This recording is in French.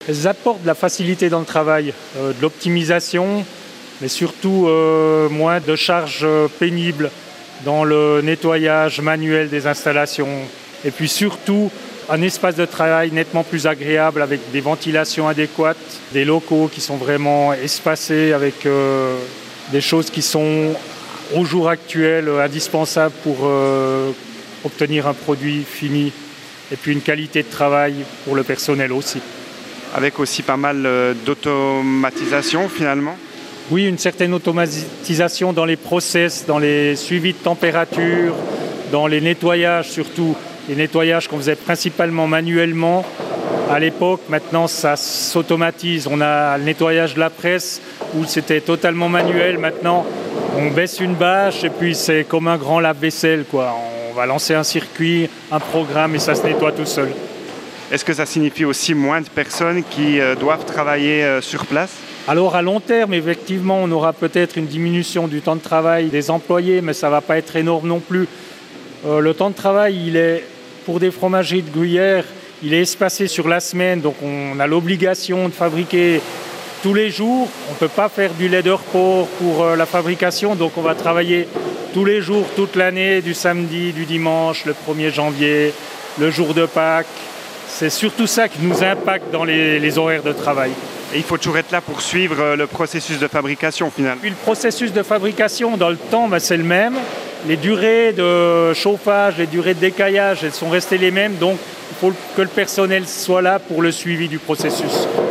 Elles apportent de la facilité dans le travail, de l'optimisation, mais surtout moins de charges pénibles dans le nettoyage manuel des installations. Et puis surtout, un espace de travail nettement plus agréable avec des ventilations adéquates, des locaux qui sont vraiment espacés avec des choses qui sont au jour actuel indispensables pour obtenir un produit fini et puis une qualité de travail pour le personnel aussi. Avec aussi pas mal d'automatisation finalement. Oui, une certaine automatisation dans les process, dans les suivis de température, dans les nettoyages surtout. Les nettoyages qu'on faisait principalement manuellement à l'époque, maintenant ça s'automatise. On a le nettoyage de la presse où c'était totalement manuel. Maintenant, on baisse une bâche et puis c'est comme un grand lave-vaisselle, quoi. On va lancer un circuit, un programme et ça se nettoie tout seul. Est-ce que ça signifie aussi moins de personnes qui doivent travailler sur place ? Alors à long terme, effectivement, on aura peut-être une diminution du temps de travail des employés, mais ça ne va pas être énorme non plus. Le temps de travail, il est, pour des fromageries de Gruyère, il est espacé sur la semaine, donc on a l'obligation de fabriquer tous les jours. On ne peut pas faire du lait de repos pour la fabrication, donc on va travailler tous les jours, toute l'année, du samedi, du dimanche, le 1er janvier, le jour de Pâques. C'est surtout ça qui nous impacte dans les horaires de travail. Et il faut toujours être là pour suivre le processus de fabrication finalement. Puis le processus de fabrication, dans le temps, c'est le même. Les durées de chauffage, les durées de décaillage, elles sont restées les mêmes. Donc, il faut que le personnel soit là pour le suivi du processus.